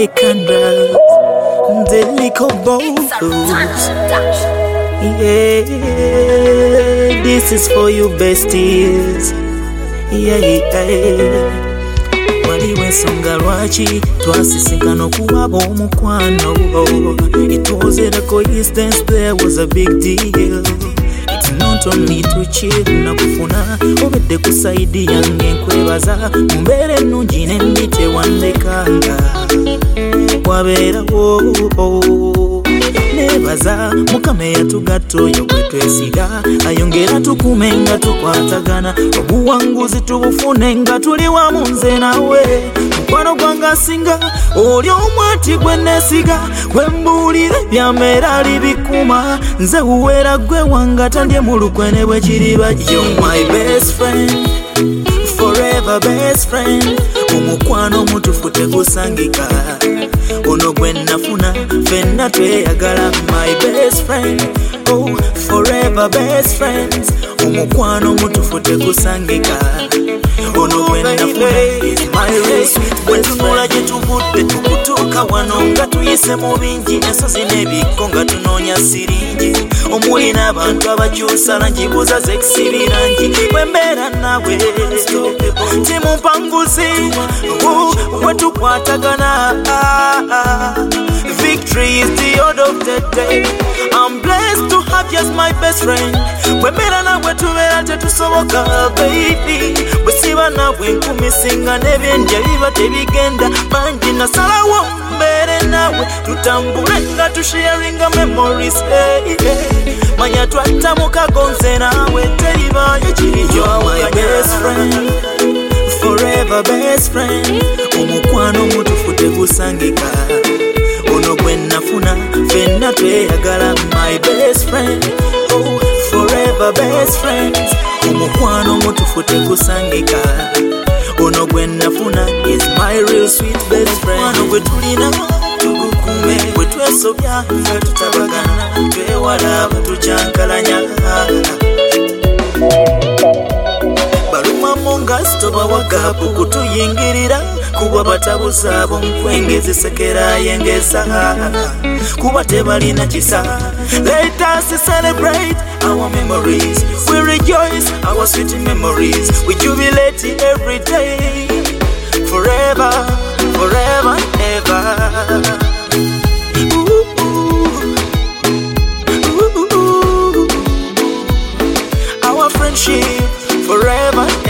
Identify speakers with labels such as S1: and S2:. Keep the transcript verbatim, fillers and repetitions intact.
S1: I can rise. The little bones. Yeah, this is for you besties. Yeah, yeah. Waliwo ensonga lwaki twasisinkana okuwaba omukwano. It wasn't a coincidence, there was a big deal. It's not only to chill na kufuna obedde ku side yange nkwebaza mumbeere ennungi nembi tewandekanga wabeerawo nebaza Mukama eyatugatta oyo gwe twesiga ayongera tukume nga tukwatagana obuwanguzi tubufune nga tuli wamu nze nawe mukwano gwange asinga oli omwati gwe neesiga gwe mbuulire byamera libikuma nze uwera gwe wanga tandye mu lukwene bwe kiriba you're my best friend forever best friend omukwano mutufu tegusangika ono gwe nafuna fenna tweyagala my best friend oh forever best friends omukwano mutufu tegusangika ono gwe nafuna is my real sweet best friend gye tuvudde tukutuuka wano nga tuyise mu bingi ensozi n'ebikko nga tunoonya siringi omuli n'abantu abakyusa langi buuza zekisibirangi bwe mbeera nawe timumpanguzi bwe tukwatagana. Victory is the order of the day. I'm blessed to have you as my best friend. Bwe mbeera nawe tubeera tetusoboka baby bwe siba nawe nkumisinga n'ebyenja biba tebigenda bangi nasalawo mbeere nawe tutambule nga tusharinga memories hey, hey. Manya twatta mu kagonze nawe teribaayo kiri you're my best friend forever best friend omukwano mutufu tegusangika ono gwe nafuna fenna tweyagala my best friend oh forever best friends omukwano mutufu tegusangika ono gwe nafuna is my real sweet best friend ono gwe tulina tugukume bwe twesobya nga tutabagana twewala batucyankalanya baluma monga sitoba wagapu kutuyingirira kuba batabuza abo nkwengezi sekera yengeza kuba tebalina kisa. Let us celebrate our memories, we rejoice our sweet memories, we jubilate every day forever forever ever. Ooh, ooh, ooh, ooh. Our friendship forever